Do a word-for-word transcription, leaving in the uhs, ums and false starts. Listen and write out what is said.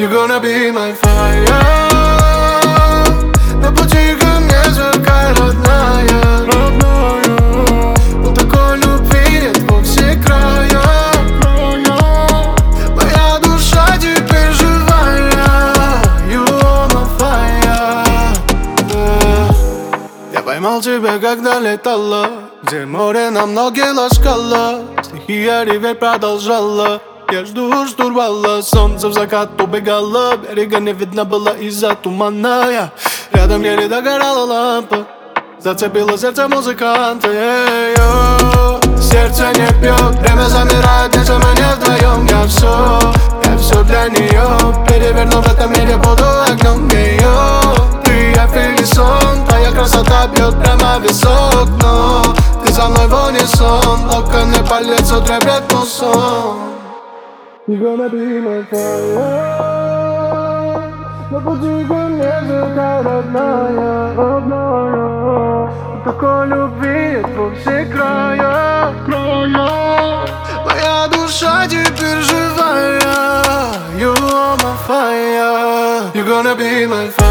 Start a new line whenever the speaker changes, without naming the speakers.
You're gonna be my fire. На пути ко мне сверкай, родная, родная. Но такой любви нет во все края. Моя душа теперь живая. You are my fire, yeah. Я поймал тебя, когда летала, где море на многие ласкало. Стихия ревель продолжала. Я жду штурвала, солнце в закат убегало. Берега не видно было из-за тумана. Я рядом еле догорала лампа, зацепила сердце музыканта, yeah, сердце не пьет, время замирает, где мы не вдвоем. Я все, я все для нее. Переверну в этом мире, буду огнем ее. Ты, я фили сон, твоя красота бьет прямо в висок. Но ты со мной в унисон, локоны по лицу трепет мусон. You're gonna be my fire. На пути ко мне сверкай, родная, родная. Такой любви нет во все края, края. Моя душа теперь живая. You are my fire. You're gonna be my fire.